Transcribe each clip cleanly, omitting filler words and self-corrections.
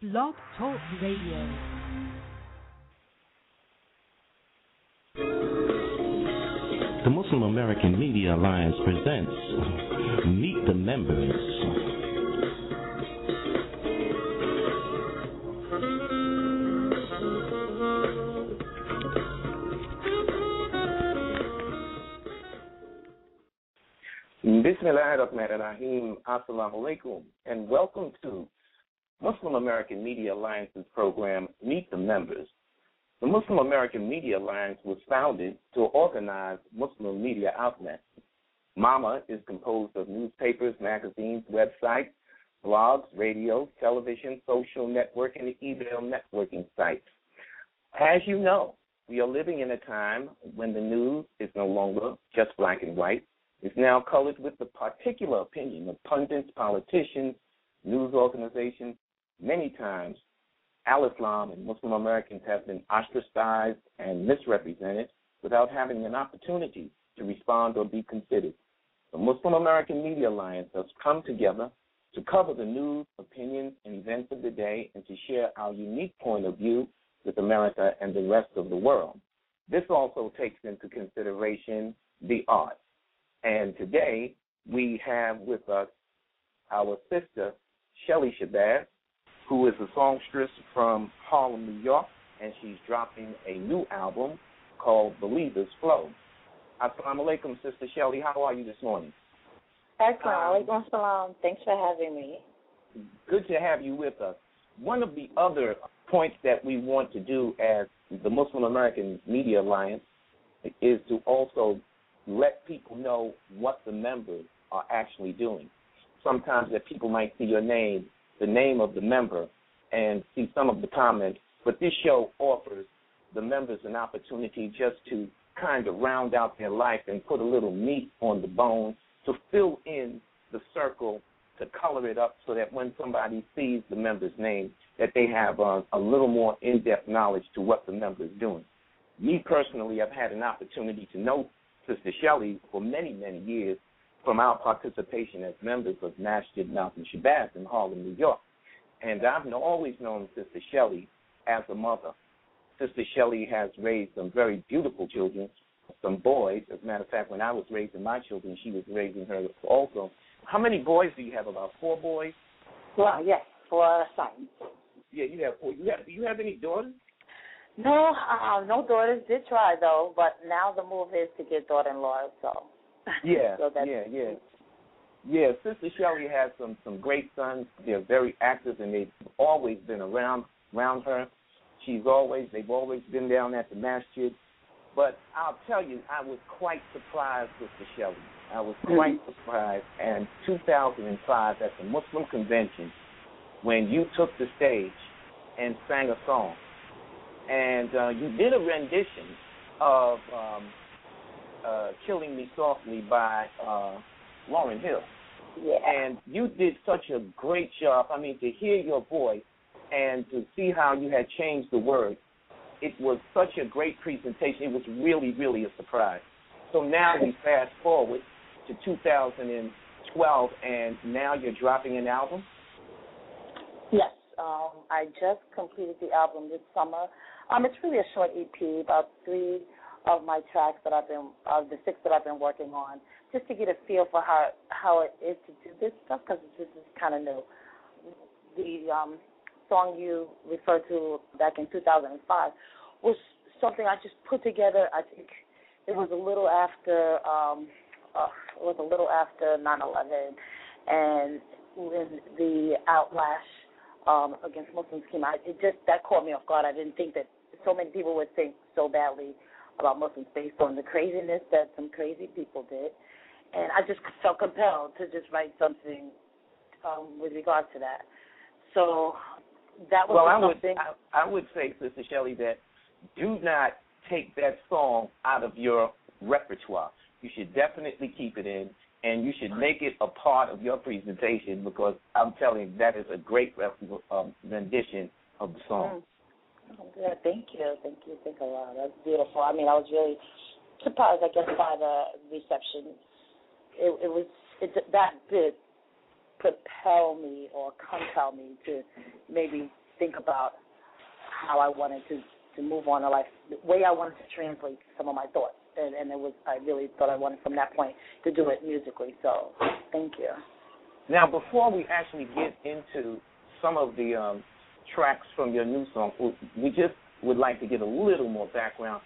Blog Talk Radio. The Muslim American Media Alliance presents Meet the Members. Bismillahirrahmanirrahim. Assalamu alaikum, and welcome to Muslim American Media Alliance's program, Meet the Members. The Muslim American Media Alliance was founded to organize Muslim media outlets. MAMA is composed of newspapers, magazines, websites, blogs, radio, television, social network, and email networking sites. As you know, we are living in a time when the news is no longer just black and white. It's now colored with the particular opinion of pundits, politicians, news organizations. Many times, Al-Islam and Muslim Americans have been ostracized and misrepresented without having an opportunity to respond or be considered. The Muslim American Media Alliance has come together to cover the news, opinions, and events of the day and to share our unique point of view with America and the rest of the world. This also takes into consideration the arts. And today we have with us our sister, Shelly Shabazz, who is a songstress from Harlem, New York, and she's dropping a new album called Believer's Flow. Assalamu alaikum, Sister Shelly. How are you this morning? Assalamu alaikum salam. Thanks for having me. Good to have you with us. One of the other points that we want to do as the Muslim American Media Alliance is to also let people know what the members are actually doing. Sometimes that people might see your name, the name of the member, and see some of the comments, but this show offers the members an opportunity just to kind of round out their life and put a little meat on the bone to fill in the circle, to color it up so that when somebody sees the member's name, that they have a little more in-depth knowledge to what the member is doing. Me personally, I've had an opportunity to know Sister Shelly for many, many years from our participation as members of Masjid Malcolm Shabazz in Harlem, New York. And I've always known Sister Shelly as a mother. Sister Shelly has raised some very beautiful children, some boys. As a matter of fact, when I was raising my children, she was raising her also. How many boys do you have? About 4 boys? Well, yes, 4 sons. Yeah, you have 4. Do you have any daughters? No, no daughters. Did try, though, but now the move is to get daughter-in-law, so. Yeah, so that's Yeah, Sister Shelly has some great sons. They're very active, and they've always been around her. They've always been down at the masjid. But I'll tell you, I was quite surprised, Sister Shelly. I was quite surprised. And 2005 at the Muslim convention, when you took the stage and sang a song, and you did a rendition of Killing Me Softly by Lauryn Hill. Yeah. And you did such a great job. I mean, to hear your voice and to see how you had changed the words, it was such a great presentation. It was really, really a surprise. So now we fast forward to 2012, and now you're dropping an album? Yes. I just completed the album this summer. It's really a short EP, about 3 of my tracks that the 6 that I've been working on, just to get a feel for how it is to do this stuff, because this is kind of new. The song you referred to back in 2005 was something I just put together. I think it was a little after 9/11, and when the outlash against Muslims came out, that caught me off guard. I didn't think that so many people would think so badly about Muslims based on the craziness that some crazy people did. And I just felt compelled to just write something with regard to that. So that was something. I would say, Sister Shelly, that do not take that song out of your repertoire. You should definitely keep it in, and you should make it a part of your presentation, because I'm telling you, that is a great rendition of the song. Oh, good. Thank you. Thanks a lot. That's beautiful. I mean, I was really surprised, I guess, by the reception. That did propel me or compel me to maybe think about how I wanted to move on in life, the way I wanted to translate some of my thoughts. And I really thought I wanted from that point to do it musically. So thank you. Now, before we actually get into some of the tracks from your new song, we just would like to get a little more background.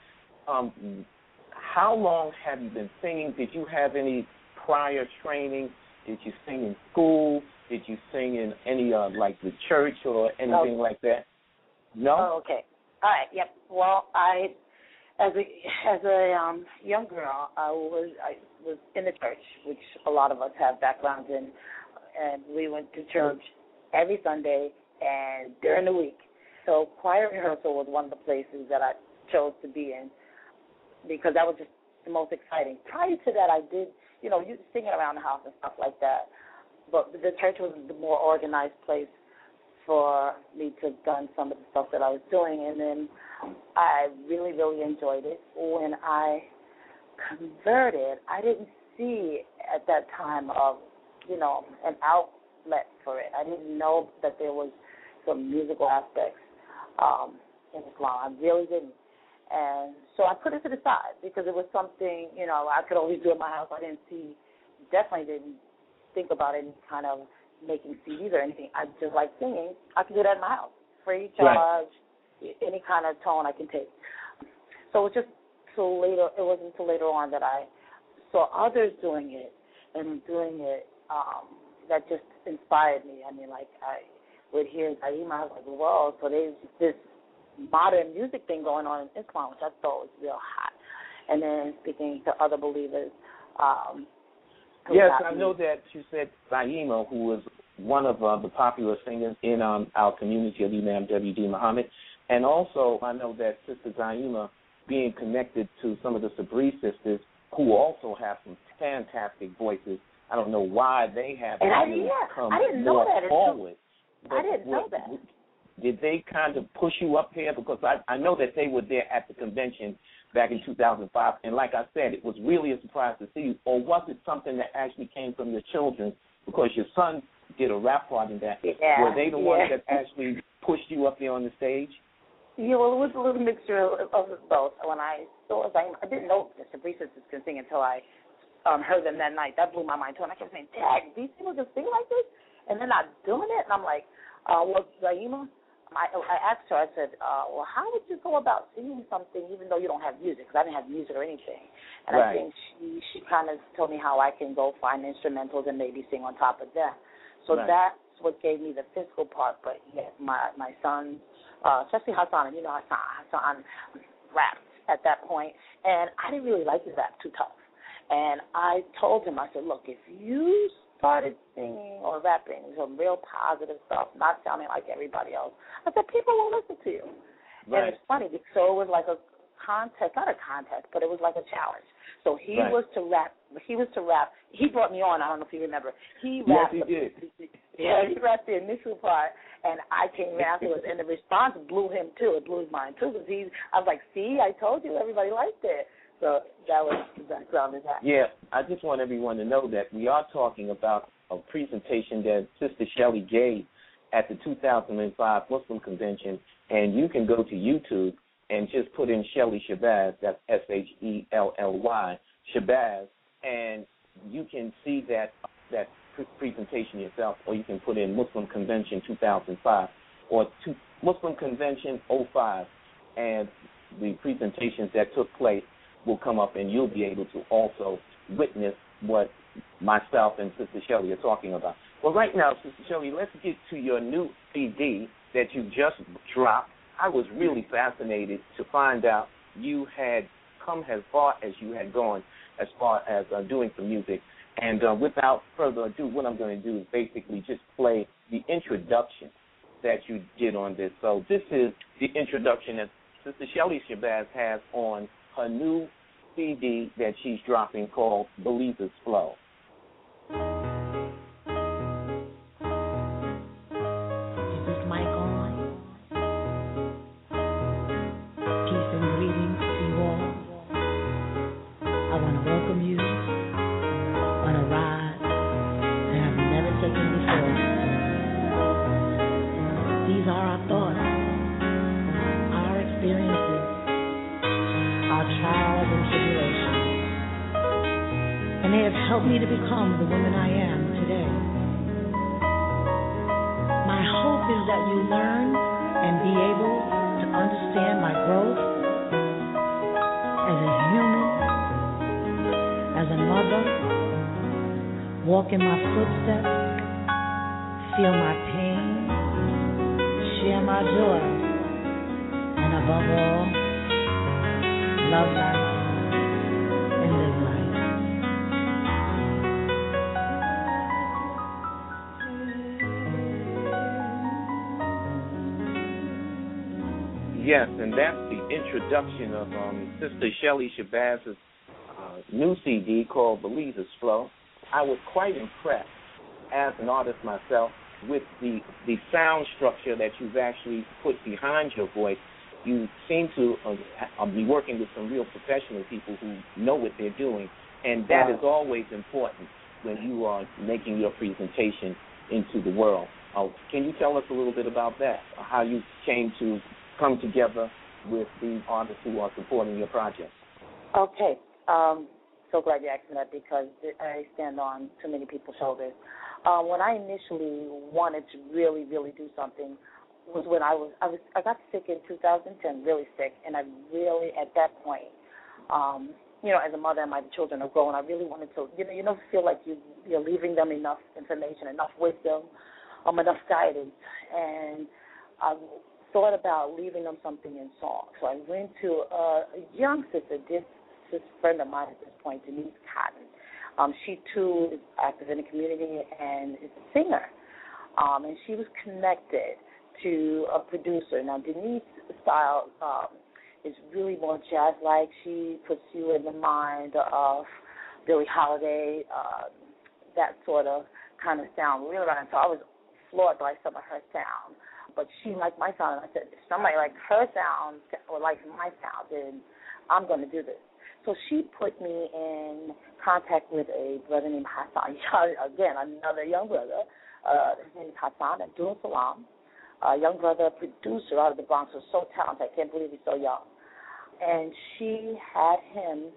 How long have you been singing? Did you have any prior training? Did you sing in school? Did you sing in any like the church or anything like that? No. Oh, okay. All right. Yep. Well, as a young girl, I was in the church, which a lot of us have backgrounds in, and we went to church every Sunday and during the week. So choir rehearsal was one of the places that I chose to be in because that was just the most exciting. Prior to that, I did, you singing around the house and stuff like that. But the church was the more organized place for me to have done some of the stuff that I was doing. And then I really, really enjoyed it. When I converted, I didn't see at that time an outlet for it. I didn't know that there was some musical aspects in Islam. I really didn't. And so I put it to the side because it was something, I could always do at my house. I definitely didn't think about any kind of making CDs or anything. I just like singing. I can do that in my house, free charge, any kind of tone I can take. So it wasn't until later on that I saw others doing it and doing it that just inspired me. I mean, like I would hear Zaima, I was like, whoa, so there's this modern music thing going on in Islam, which I thought was real hot. And then speaking to other believers. Yes, I know that you said Zaima, who was one of the popular singers in our community of Imam W.D. Muhammad. And also I know that Sister Zaima being connected to some of the Sabri sisters who also have some fantastic voices. I don't know why they haven't come more forward. I didn't know that. Did they kind of push you up here? Because I know that they were there at the convention back in 2005, and like I said, it was really a surprise to see you. Or was it something that actually came from your children? Because your son did a rap part in that. Yeah, were they the ones that actually pushed you up there on the stage? Yeah, well, it was a little mixture of both. When I saw Zaima, I didn't know the Sabri sisters can sing until I heard them that night. That blew my mind too, and I kept saying, Dad, these people can sing like this? And they're not doing it? And I'm like, well, Zaima, I asked her, I said, well, how would you go about singing something even though you don't have music? Because I didn't have music or anything. And I think she kind of told me how I can go find instrumentals and maybe sing on top of that. So that's what gave me the physical part. But yeah, my son, especially Hassan, and Hassan rapped at that point. And I didn't really like his rap, too tough. And I told him, I said, look, if you started singing or rapping some real positive stuff, not sounding like everybody else, I said, people will listen to you. And it's funny, so it was like a contest, not a contest, but it was like a challenge. So he was to rap. He brought me on. I don't know if you remember. He rapped. Yes, he did. Yeah, he rapped the initial part, and I came in afterwards, and the response blew him, too. It blew his mind, too, because I was like, see, I told you, everybody liked it. So that was the background of that. Yeah, I just want everyone to know that we are talking about a presentation that Sister Shelley gave at the 2005 Muslim Convention, and you can go to YouTube and just put in Shelley Shabazz, that's Shelly, Shabazz, and you can see that presentation yourself, or you can put in Muslim Convention 2005 or Muslim Convention 05, and the presentations that took place will come up, and you'll be able to also witness what myself and Sister Shelley are talking about. Well, right now, Sister Shelley, let's get to your new CD that you just dropped. I was really fascinated to find out you had come as far as you had gone as far as doing some music. And without further ado, what I'm going to do is basically just play the introduction that you did on this. So this is the introduction that Sister Shelley Shabazz has on her new CD that she's dropping called Believer's Flow. Is this mic on? Peace and greetings to you all. I want to welcome you on a ride that I've never taken before. These are our thoughts, our experiences, our trials and tribulations. And they have helped me to become the woman I am today. My hope is that you learn and be able to understand my growth as a human, as a mother, walk in my footsteps, feel my pain, share my joy, and above all, love life and live life. Yes, and that's the introduction of Sister Shelly Shabazz's new CD called Believer's Flow. I was quite impressed as an artist myself with the sound structure that you've actually put behind your voice. You seem to be working with some real professional people who know what they're doing, and that is always important when you are making your presentation into the world. Can you tell us a little bit about that, how you came to come together with these artists who are supporting your project? Okay. So glad you asked me that because I stand on too many people's shoulders. When I initially wanted to really, really do something was when I got sick in 2010, really sick, and I really, at that point, as a mother and my children are growing, I really wanted to, feel like you're leaving them enough information, enough wisdom, enough guidance, and I thought about leaving them something in song. So I went to a young sister, this friend of mine at this point, Denise Cotton. She, too, is active in the community and is a singer. And she was connected to a producer. Now, Denise's style is really more jazz-like. She puts you in the mind of Billie Holiday, that sort of kind of sound. Really, so I was floored by some of her sound. But she liked my sound, and I said, if somebody likes her sound or likes my sound, then I'm going to do this. So she put me in contact with a brother named Hassan. Again, another young brother. His name is Hassan Abdul Salam, a young brother, producer out of the Bronx, who's so talented. I can't believe he's so young. And she had him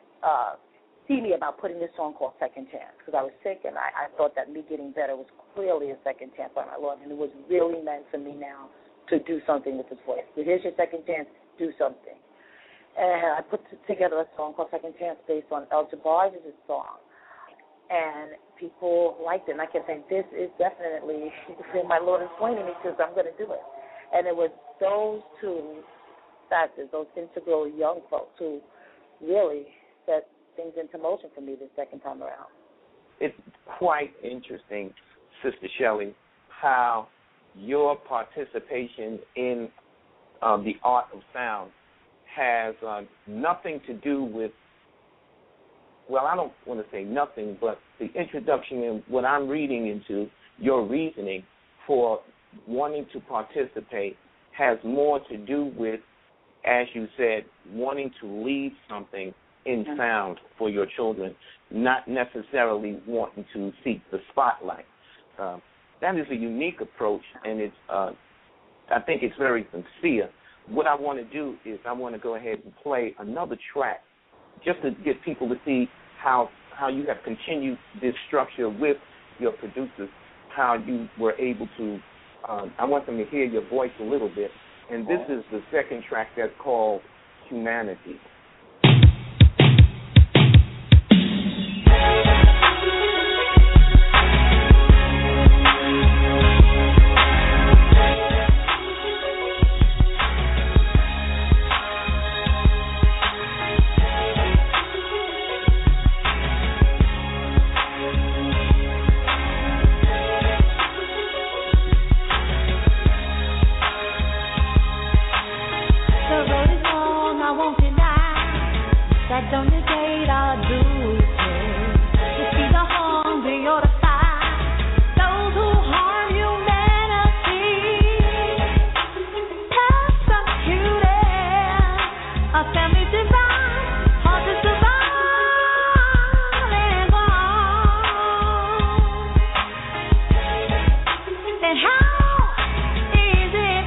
see me about putting this song called Second Chance, because I was sick, and I thought that me getting better was clearly a second chance by my Lord, and it was really meant for me now to do something with this voice. So here's your second chance, do something. And I put together a song called Second Chance based on El Jabbar's song, and people liked it, and I kept saying, this is definitely my Lord is pointing me to, so I'm going to do it. And it was those two factors, those integral young folks who really set things into motion for me the second time around. It's quite interesting, Sister Shelly, how your participation in the art of sound has nothing to do with, well, I don't want to say nothing, but the introduction in what I'm reading into your reasoning for wanting to participate has more to do with, as you said, wanting to leave something in sound for your children, not necessarily wanting to seek the spotlight. That is a unique approach, and it's I think it's very sincere. What I want to do is I want to go ahead and play another track just to get people to see how you have continued this structure with your producers, how you were able to, I want them to hear your voice a little bit. And this is the second track that's called Humanity. And how is it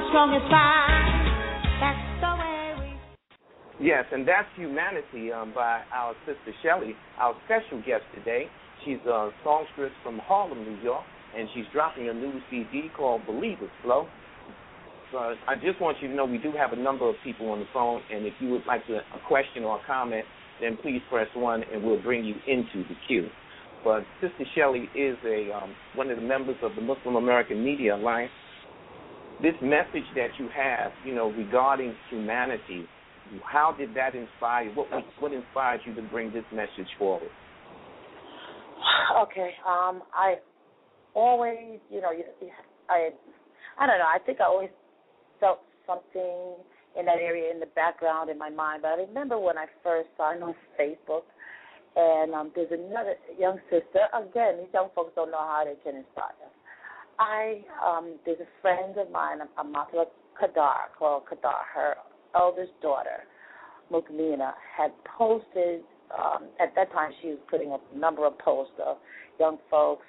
strong as fire. That's the way we. Yes, and that's Humanity by our sister Shelley, our special guest today. She's a songstress from Harlem, New York, and she's dropping a new CD called Believers Flow. So I just want you to know we do have a number of people on the phone, and if you would like a question or a comment, then please press 1 and we'll bring you into the queue. But Sister Shelley is one of the members of the Muslim American Media Alliance. This message that you have, regarding humanity, how did that inspire you? What inspired you to bring this message forward? Okay. I always, I don't know. I think I always felt something in that area in the background in my mind. But I remember when I first signed on Facebook, and there's another young sister. Again, these young folks don't know how they can inspire. There's a friend of mine, Amatla Kadar, called Kadar. Her eldest daughter, Mukmina, had posted, at that time she was putting up a number of posts of young folks,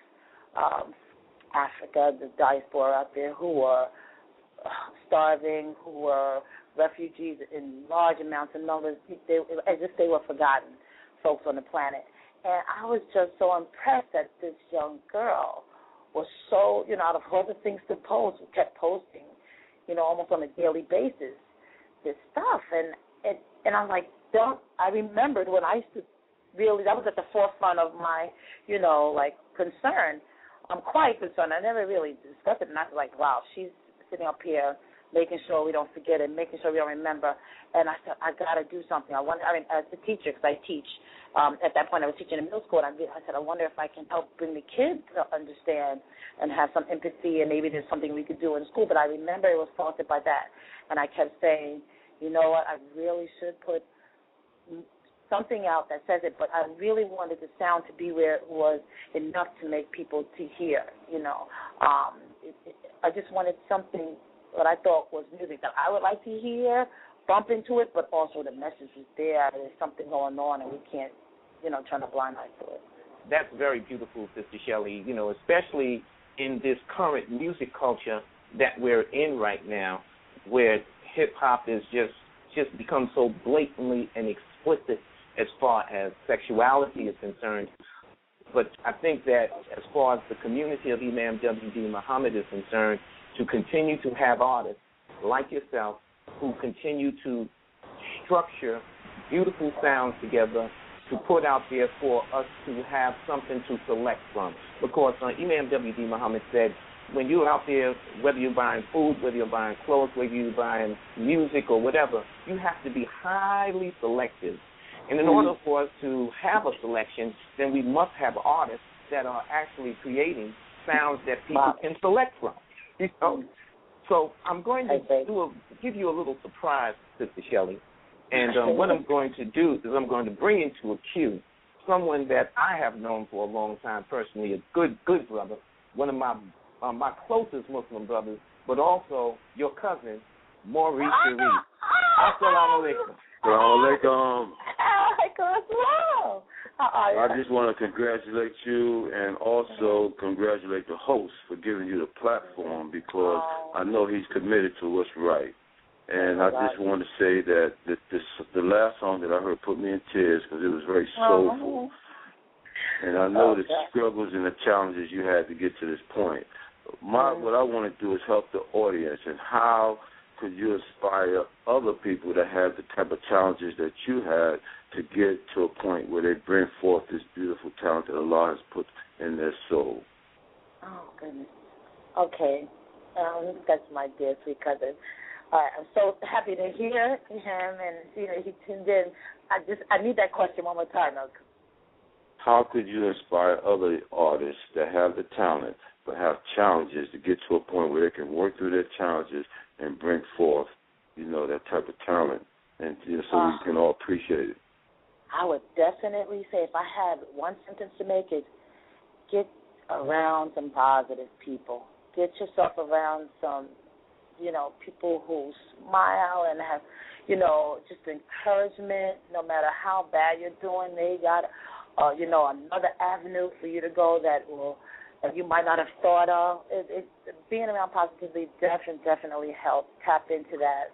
Africa, the diaspora out there, who were starving, who were refugees in large amounts of numbers, as if they were forgotten folks on the planet. And I was just so impressed that this young girl was so, out of all the things to post, kept posting, almost on a daily basis, this stuff. And I'm like, I remembered when I used to really, that was at the forefront of my, concern. I'm quite concerned. I never really discussed it, and I was like, wow, she's sitting up here making sure we don't forget it, making sure we don't remember. And I said, I got to do something. As a teacher, because I teach, at that point I was teaching in middle school, and I said, I wonder if I can help bring the kids to understand and have some empathy, and maybe there's something we could do in school. But I remember it was prompted by that. And I kept saying, you know what, I really should put something out that says it, but I really wanted the sound to be where it was enough to make people to hear, I just wanted something what I thought was music that I would like to hear, bump into it, but also the message is there. There's something going on, and we can't, turn a blind eye to it. That's very beautiful, Sister Shelley, especially in this current music culture that we're in right now, where hip-hop is just become so blatantly and explicit as far as sexuality is concerned. But I think that as far as the community of Imam W.D. Muhammad is concerned, to continue to have artists like yourself who continue to structure beautiful sounds together to put out there for us to have something to select from. Because Imam W.D. Muhammad said, when you're out there, whether you're buying food, whether you're buying clothes, whether you're buying music or whatever, you have to be highly selective. And in order for us to have a selection, then we must have artists that are actually creating sounds that people can select from. So I'm going to give you a little surprise, Sister Shelley. And what I'm going to do is I'm going to bring into a queue someone that I have known for a long time personally, a good brother, one of my closest Muslim brothers, but also your cousin, Maurice Sharif. Assalamu alaikum. Assalamu alaikum. Wow. I just want to congratulate you and also congratulate the host for giving you the platform, because I know he's committed to what's right. And I just want to say that the last song that I heard put me in tears because it was very soulful. And I know the struggles and the challenges you had to get to this point. What I want to do is help the audience, and how could you inspire other people that have the type of challenges that you had to get to a point where they bring forth this beautiful talent that Allah has put in their soul? Oh, goodness. Okay. That's my dear sweet cousin. I'm so happy to hear him, and he tuned in. I need that question one more time. How could you inspire other artists that have the talent but have challenges to get to a point where they can work through their challenges and bring forth, that type of talent, and so we can all appreciate it? I would definitely say, if I had one sentence to make it, get around some positive people. Get yourself around some, people who smile and have, just encouragement. No matter how bad you're doing, they got, another avenue for you to go that will that you might not have thought of. Being around positively definitely helps tap into that.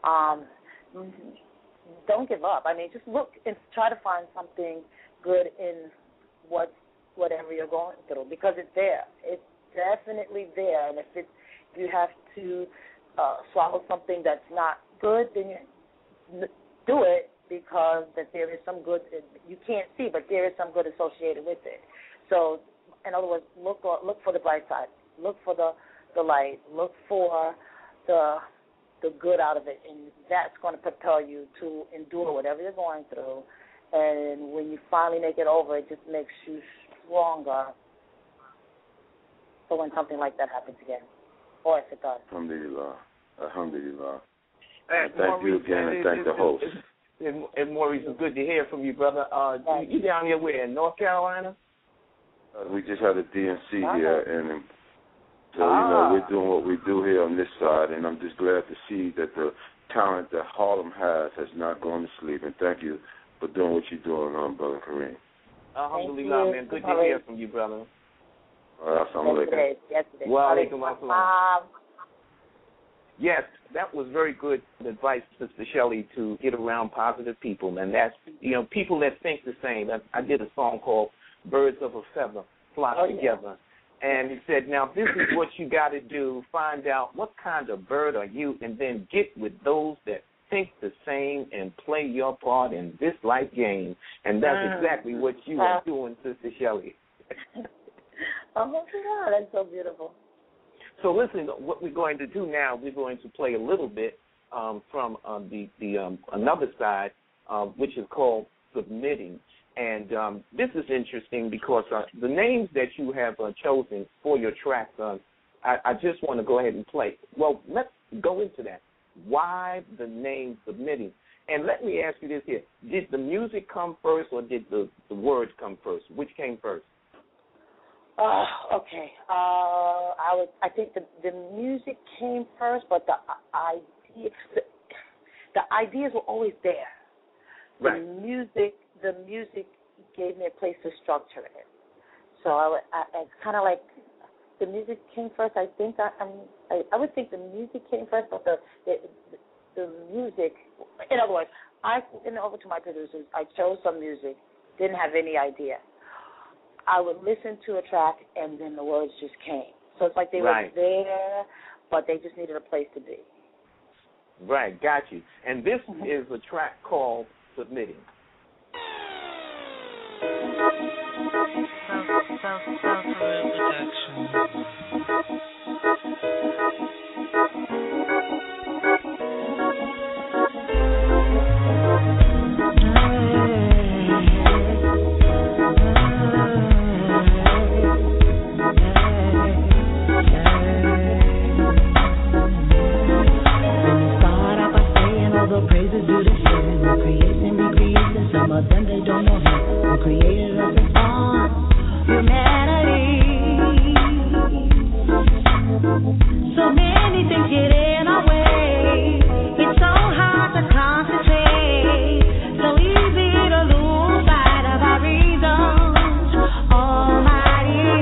Don't give up. I mean, just look and try to find something good in whatever you're going through, because it's there. It's definitely there. And if you have to swallow something that's not good, then you do it, because that there is some good you can't see, but there is some good associated with it. So, in other words, look for the bright side. Look for the light. Look for the good out of it, and that's going to propel you to endure whatever you're going through. And when you finally make it over, it just makes you stronger for when something like that happens again, or if it does. Alhamdulillah. Alhamdulillah. And thank Maurice, you again, and thank the host. And Maurice, it's good to hear from you, brother. You down here where, in North Carolina? We just had a DNC here, and so, we're doing what we do here on this side, and I'm just glad to see that the talent that Harlem has not gone to sleep. And thank you for doing what you're doing, Brother Kareem. Alhamdulillah, man. Good to hear from you, brother. Assalamu alaikum. Wa alaikum assalam. Yes, that was very good advice, Sister Shelley, to get around positive people, and that's, people that think the same. I did a song called Birds of a Feather Flock Together. And he said, now, this is what you got to do. Find out what kind of bird are you, and then get with those that think the same and play your part in this life game. And that's exactly what you are doing, Sister Shelley. Oh, my God, that's so beautiful. So listen, what we're going to do now, we're going to play a little bit from the another side, which is called Submitting. And this is interesting because the names that you have chosen for your tracks, I just want to go ahead and play. Well, let's go into that. Why the name Submitting? And let me ask you this here. Did the music come first, or did the words come first? Which came first? Okay. I think the music came first, but the ideas were always there. Right. The music gave me a place to structure it. So I kind of like the music came first. I think I would think the music came first, but the music. In other words, I sent it over to my producers. I chose some music, didn't have any idea. I would listen to a track, and then the words just came. So it's like they were there, but they just needed a place to be. Right, got you. And this is a track called Submitting. Praises due to him. We're creating, be creating. Some of them they don't know him. Who created us upon humanity. So many things get in our way. It's so hard to concentrate. So easy to lose sight of our reasons. Almighty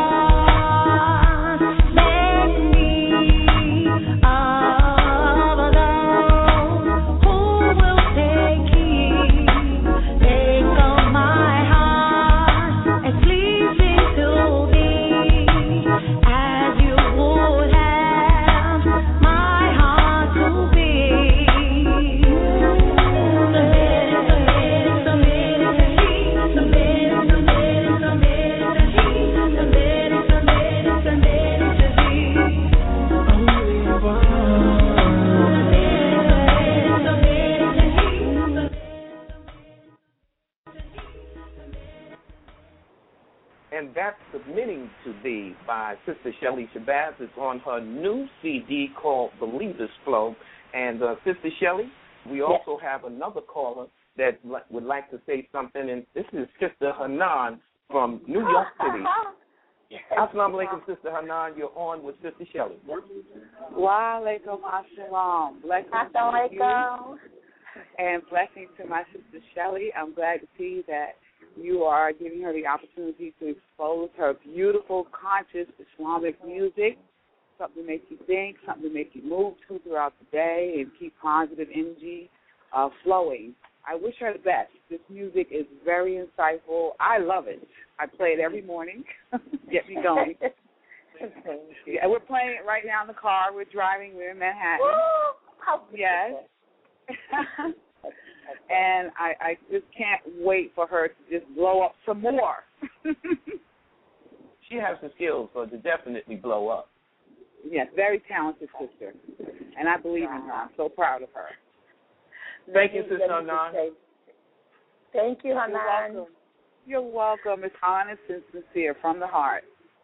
one, make me of those who will take heed. Make of my heart as pleasing to thee, as you would have my heart to be. And that's Submitting to Thee by Sister Shelley Shabazz. It's on her new CD called Believer's Flow. And Sister Shelley, we also have another caller that would like to say something, and this is Sister Hanan from New York City. Assalamu alaikum, Sister Hanan. You're on with Sister Shelley. Wa alaikum assalam. Blessings to you, and blessings to my Sister Shelley. I'm glad to see that You are giving her the opportunity to expose her beautiful, conscious Islamic music, something to make you think, something to make you move to throughout the day and keep positive energy flowing. I wish her the best. This music is very insightful. I love it. I play it every morning. Get me going. Yeah, we're playing it right now in the car. We're driving. We're in Manhattan. Yes. And I just can't wait for her to just blow up some more. She has the skills to definitely blow up. Yes, very talented sister. And I believe in her. I'm so proud of her. Thank you, Sister Hanan. Thank you, Hanan. You're welcome. It's honest and sincere from the heart.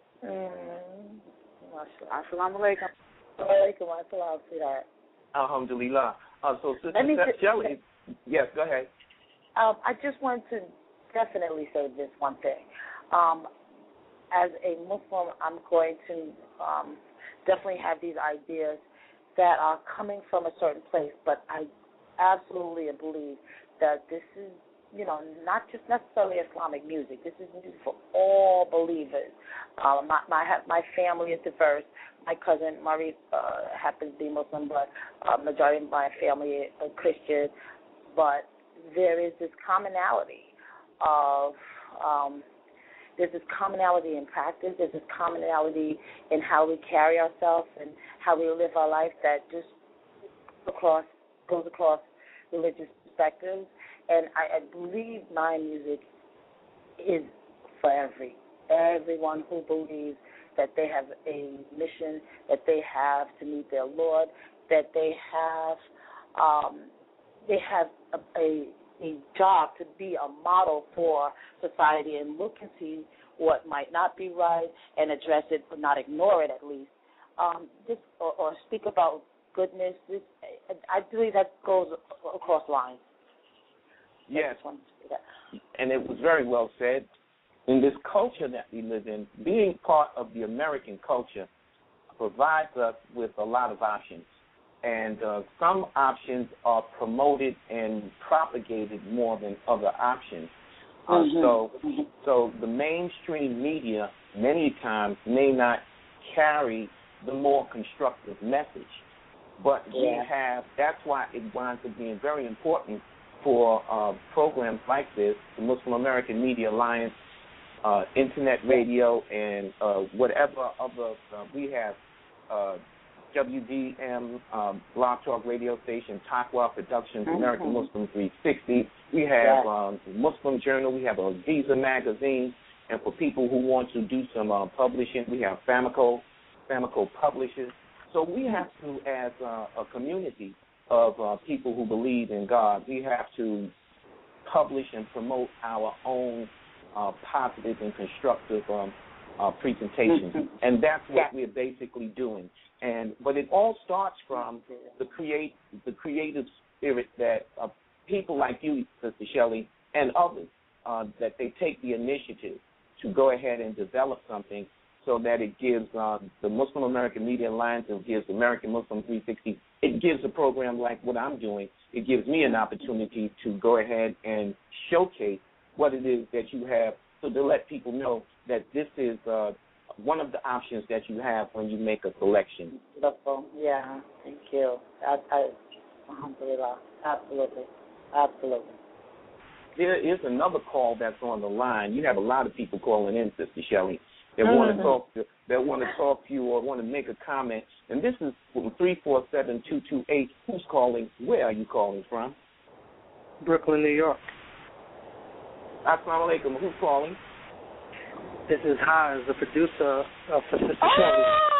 Assalamu alaikum. Alaikum assalam, sweetheart. Alhamdulillah. So, Sister Shelly, yes, go ahead. I just wanted to definitely say this one thing. As a Muslim, I'm going to definitely have these ideas that are coming from a certain place, but I absolutely believe that this is, not just necessarily Islamic music. This is music for all believers. My family is diverse. My cousin Maurice happens to be Muslim, but majority of my family are Christian. But there is this commonality of there's this commonality in practice. There's this commonality in how we carry ourselves and how we live our life that just goes across religious perspectives. And I believe my music is for everyone who believes that they have a mission, that they have to meet their Lord, that they have a job to be a model for society and look and see what might not be right and address it, but not ignore it at least. Or speak about goodness. I believe that goes across lines. Yes, and it was very well said. In this culture that we live in, being part of the American culture provides us with a lot of options. And some options are promoted and propagated more than other options. So the mainstream media many times may not carry the more constructive message. But that's why it winds up being very important for programs like this, the Muslim American Media Alliance, internet radio, and whatever other, we have WDM, Blog Talk Radio Station, Taqwa Productions, American Muslim 360. We have Muslim Journal. We have a Visa magazine. And for people who want to do some publishing, we have Famico Publishers. So we have to, as a community of people who believe in God, we have to publish and promote our own positive and constructive presentations. And that's what we're basically doing. But it all starts from the creative spirit that people like you, Sister Shelley, and others, that they take the initiative to go ahead and develop something so that it gives the Muslim American Media Alliance, it gives American Muslim 360, it gives a program like what I'm doing, it gives me an opportunity to go ahead and showcase what it is that you have, so to let people know that this is one of the options that you have when you make a selection. Wonderful. Yeah, thank you. Alhamdulillah. Absolutely. There is another call that's on the line. You have a lot of people calling in, Sister Shelley. They want to talk to you or want to make a comment. And this is from 347-228. Who's calling? Where are you calling from? Brooklyn, New York. Assalamu alaikum. Who's calling? This is Hans, the producer for Sister Shelley.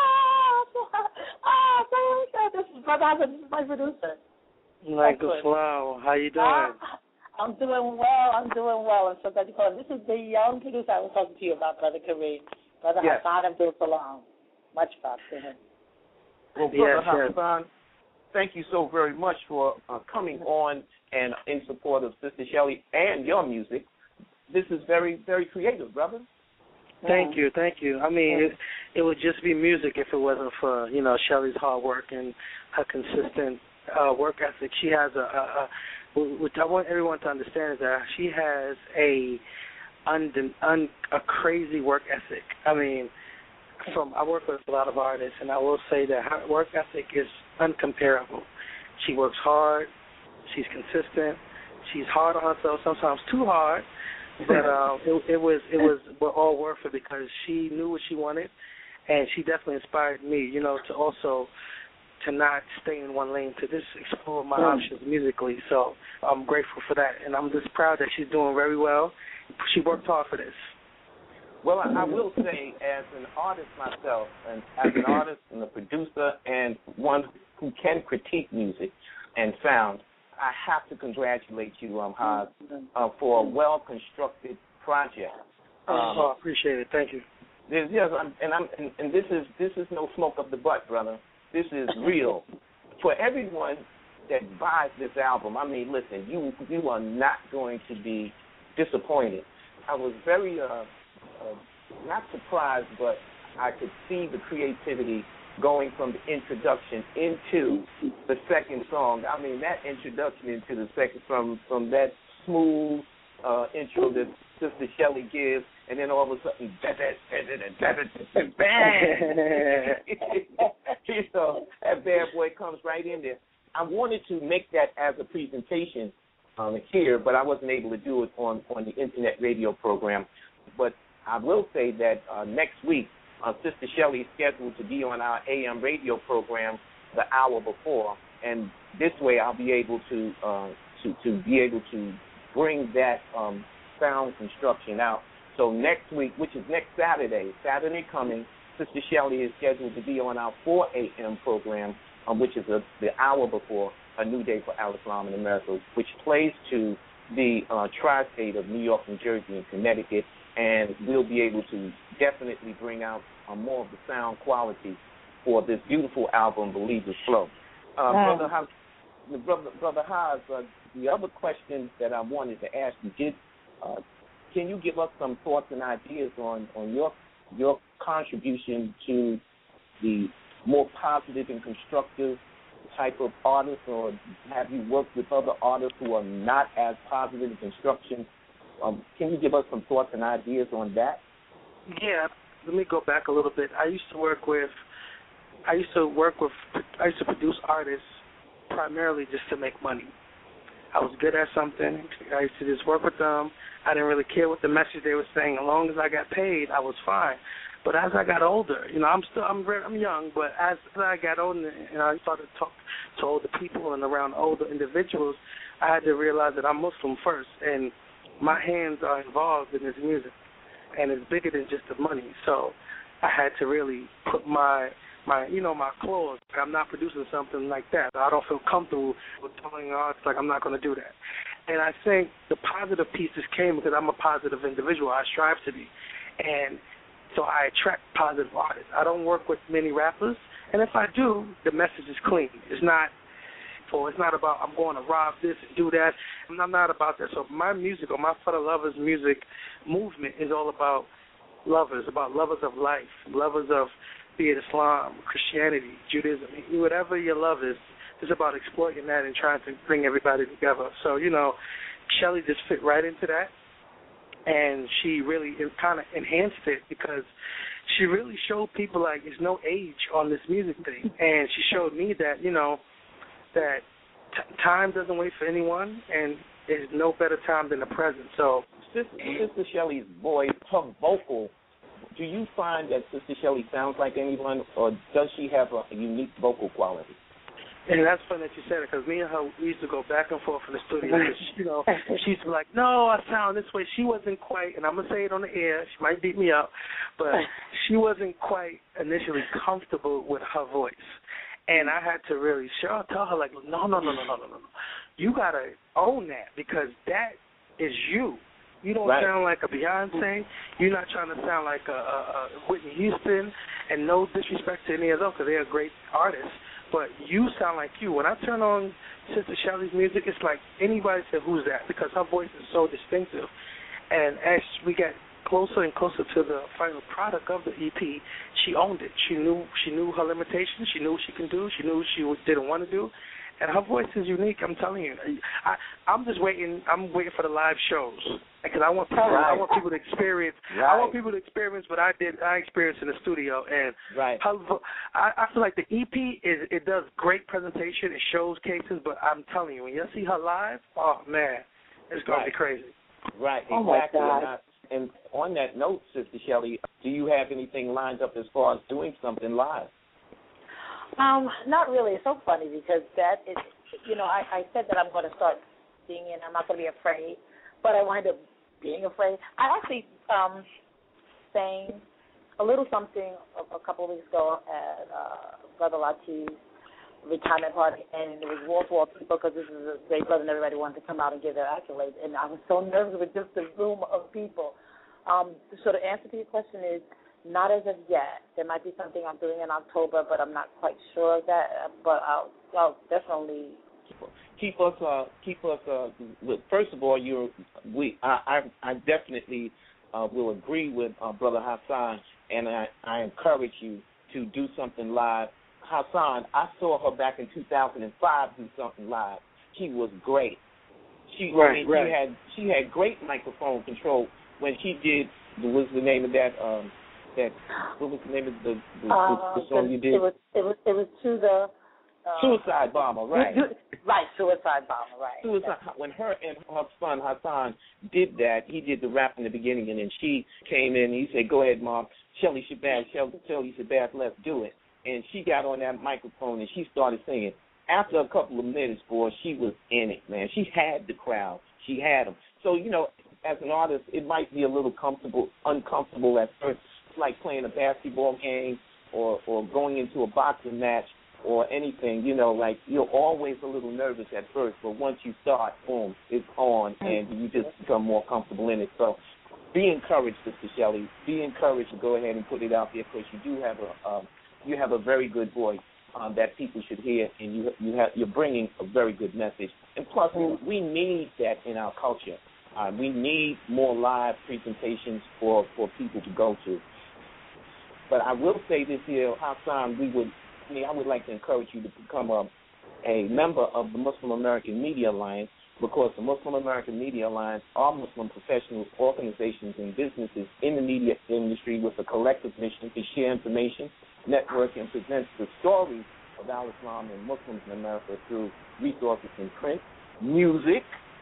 This is Brother Hans. This is my producer. Alaikum salam. How you doing? I'm doing well. I'm so glad you called. This is the young producer I was talking to you about, Brother Kareem. Brother Hassan Abdul Salam. Much props to him. Well, Brother Hassan, thank you so very much for coming on and in support of Sister Shelley and your music. This is very, very creative, brother. Thank you. I mean, it would just be music if it wasn't for, Shelley's hard work and her consistent work ethic. She has which I want everyone to understand is that she has a a crazy work ethic. I mean, I work with a lot of artists, and I will say that her work ethic is uncomparable. She works hard. She's consistent. She's hard on herself, sometimes too hard. But it was all worth it because she knew what she wanted, and she definitely inspired me, to not stay in one lane, to just explore my options musically. So I'm grateful for that, and I'm just proud that she's doing very well. She worked hard for this. Well, I will say, as an artist myself, and as an artist and a producer and one who can critique music and sound, I have to congratulate you, Haas, for a well-constructed project. I appreciate it. Thank you. Yes, and this is no smoke up the butt, brother. This is real. For everyone that buys this album, I mean, listen, you are not going to be disappointed. I was very not surprised, but I could see the creativity going from the introduction into the second song. I mean, that introduction into the second, from that smooth intro that Sister Shelly gives, and then all of a sudden, that bad boy comes right in there. I wanted to make that as a presentation here, but I wasn't able to do it on the internet radio program. But I will say that next week, Sister Shelly is scheduled to be on our AM radio program the hour before, and this way I'll be able to bring that sound construction out. So next week, which is next Saturday coming, Sister Shelly is scheduled to be on our 4 a.m. program, which is the hour before A New Day for Al-Islam in America, which plays to the tri-state of New York, New Jersey, and Connecticut, and we'll be able to definitely bring out more of the sound quality for this beautiful album, Believer's Flow. Brother Haas, the other question that I wanted to ask you, can you give us some thoughts and ideas on your contribution to the more positive and constructive type of artists, or have you worked with other artists who are not as positive and construction? Can you give us some thoughts and ideas on that? Yeah, let me go back a little bit. I used to produce artists primarily just to make money. I was good at something. I used to just work with them. I didn't really care what the message they were saying. As long as I got paid, I was fine. But as I got older, I'm young, but as I got older and I started to talk to older people and around older individuals, I had to realize that I'm Muslim first, and my hands are involved in this music, and it's bigger than just the money. So I had to really put my clause. I'm not producing something like that. I don't feel comfortable with telling artists like I'm not going to do that. And I think the positive pieces came because I'm a positive individual. I strive to be, and so I attract positive artists. I don't work with many rappers, and if I do, the message is clean. It's not about I'm going to rob this and do that. I'm not about that. So my music, or my For the Lovers music movement, is all about lovers of life, lovers of, be it Islam, Christianity, Judaism, whatever your love is. It's about exploiting that and trying to bring everybody together. So, Shelly just fit right into that, and she really kind of enhanced it because she really showed people like there's no age on this music thing, and she showed me that, that time doesn't wait for anyone, and there's no better time than the present. So Sister Shelly's voice, her vocal, do you find that Sister Shelly sounds like anyone, or does she have a unique vocal quality? And that's funny that you said it, because me and her, we used to go back and forth in the studio. She used to be like, no, I sound this way. She wasn't quite, and I'm going to say it on the air, she might beat me up, but she wasn't quite initially comfortable with her voice. And I had to really tell her, like, no. You got to own that, because that is you. You don't sound like a Beyonce. You're not trying to sound like a Whitney Houston, and no disrespect to any of them, because they're great artists. But you sound like you. When I turn on Sister Shelly's music, it's like anybody said, who's that? Because her voice is so distinctive. And as we get closer and closer to the final product of the EP, she owned it. She knew her limitations. She knew what she can do. She knew what she didn't want to do. And her voice is unique. I'm telling you. I'm just waiting. I'm waiting for the live shows because I want people. I want people to experience. I want people to experience what I experienced in the studio. And I feel like the EP it does great presentation. It shows cases. But I'm telling you, when you see her live, oh man, it's gonna be crazy. Right. Oh exactly. my God. And on that note, Sister Shelley, do you have anything lined up as far as doing something live? Not really. It's so funny because that is, I said that I'm going to start singing. I'm not going to be afraid, but I wind up being afraid. I actually sang a little something a couple of weeks ago at Brother Latif's retirement party, and it was wall-to-wall people because this is a great brother and everybody wanted to come out and give their accolades, and I was so nervous with just the room of people. So the answer to your question is, not as of yet. There might be something I'm doing in October, but I'm not quite sure of that. But I'll definitely keep us. First of all, I definitely will agree with Brother Hassan, and I encourage you to do something live. Hassan, I saw her back in 2005 do something live. She was great. She had great microphone control when she did. What's the name of that? What was the name of the song you did? It was to the Suicide Bomber, right? Right, Suicide Bomber, right. Suicide. When her and her son Hassan did that, he did the rap in the beginning, and then she came in and he said, "Go ahead, Mom. Shelly Shabazz, let's do it." And she got on that microphone and she started singing. After a couple of minutes, boy, she was in it, man. She had the crowd. She had them. So, as an artist, it might be a little uncomfortable at first. Like playing a basketball game or going into a boxing match or anything, like you're always a little nervous at first, but once you start, boom, it's on, and you just become more comfortable in it. So be encouraged, Sister Shelley. Be encouraged to go ahead and put it out there because you do have a very good voice that people should hear, and you're bringing a very good message. And plus, we need that in our culture. We need more live presentations for people to go to. But I will say this here, Hassan, I would like to encourage you to become a member of the Muslim American Media Alliance because the Muslim American Media Alliance are Muslim professionals, organizations, and businesses in the media industry with a collective mission to share information, network, and present the stories of Al-Islam and Muslims in America through resources in print, music,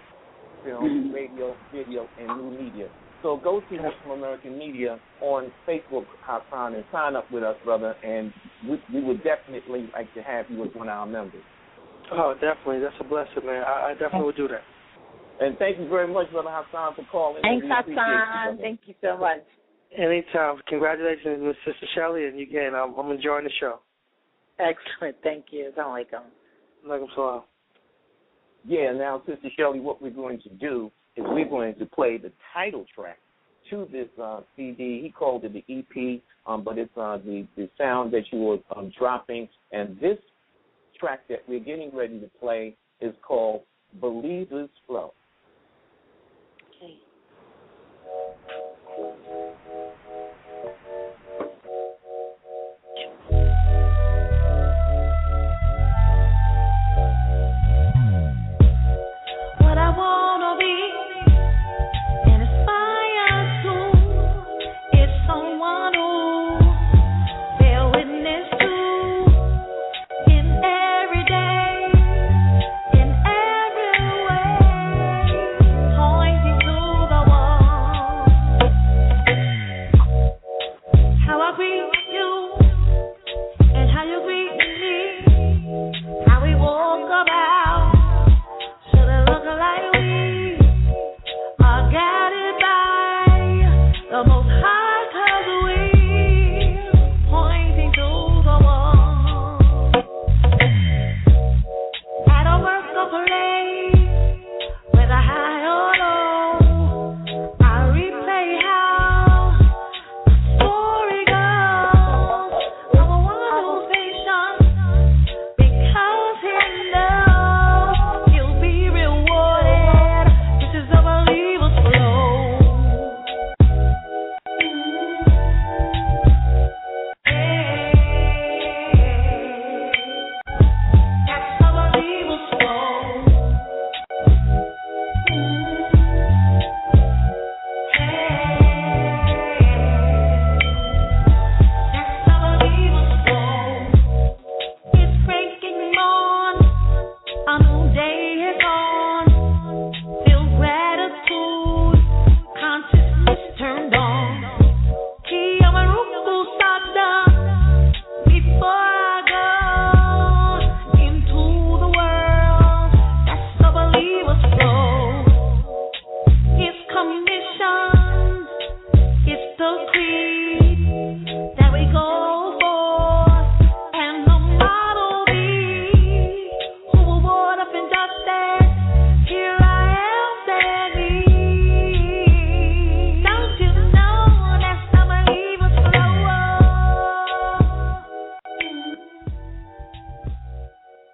film, radio, video, and new media. So go to Muslim American Media on Facebook, Hassan, and sign up with us, brother, and we would definitely like to have you as one of our members. Oh, definitely. That's a blessing, man. I definitely would do that. And thank you very much, Brother Hassan, for calling. Thanks, Hassan. Thank you so much. Anytime. Congratulations, Miss Sister Shelley, and again, I'm enjoying the show. Excellent. Thank you. Assalamu alaikum. Alaikum salam. Yeah, now, Sister Shelley, what we're going to do is we're going to play the title track to this CD. He called it the EP, but it's the sound that you were dropping. And this track that we're getting ready to play is called Believer's Flow. Okay. In every day, in every way.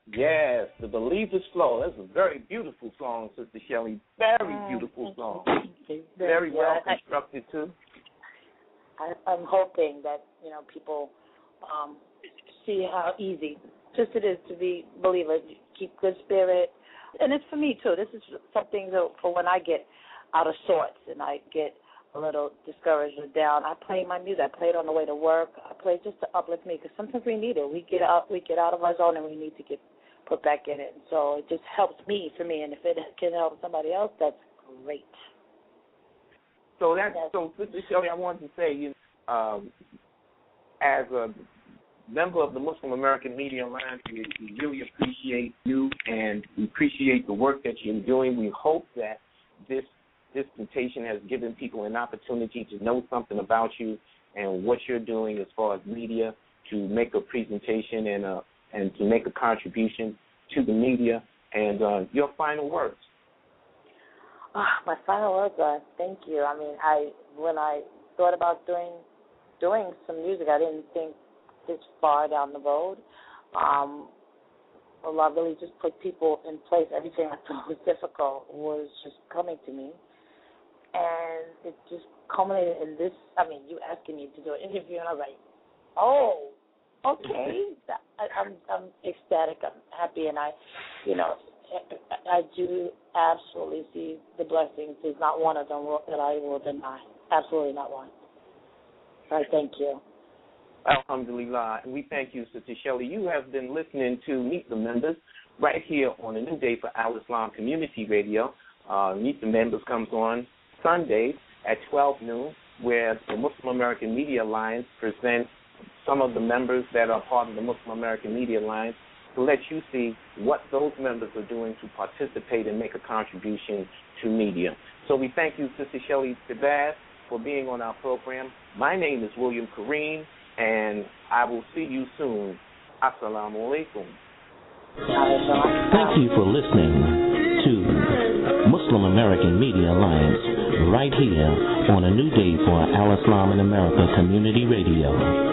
Yes, The Believer's Flow. That's a very beautiful song, Sister Shelley. Very beautiful song. Very well constructed, too. I'm hoping that, people see how easy just it is to be believers. Keep good spirit. And it's for me, too. This is something for when I get out of sorts and I get a little discouraged or down. I play my music. I play it on the way to work. I play just to uplift me because sometimes we need it. We get out of our zone and we need to get put back in it. And so it just helps me, and if it can help somebody else, that's great. So Sister Shelley, I wanted to say, as a member of the Muslim American Media Alliance, we really appreciate you and we appreciate the work that you're doing. We hope that this dispensation has given people an opportunity to know something about you and what you're doing as far as media, to make a presentation and to make a contribution to the media. And your final words. My final words are thank you. I mean, when I thought about doing some music, I didn't think this far down the road. I really just put people in place. Everything I thought was difficult was just coming to me. And it just culminated in this. I mean, you asking me to do an interview, and I'm like, oh, okay. I'm ecstatic. I'm happy, and I do absolutely see the blessings. There's not one of them that I will deny. Absolutely not one. All right, thank you. Alhamdulillah. And we thank you, Sister Shelley. You have been listening to Meet the Members right here on A New Day for Al Islam Community Radio. Meet the Members comes on Sundays at 12 noon, where the Muslim American Media Alliance presents some of the members that are part of the Muslim American Media Alliance to let you see what those members are doing to participate and make a contribution to media. So we thank you, Sister Shelley Shabazz, for being on our program. My name is William Kareem, and I will see you soon. Assalamu alaikum. Thank you for listening to Muslim American Media Alliance right here on A New Day for Al Islam in America Community Radio.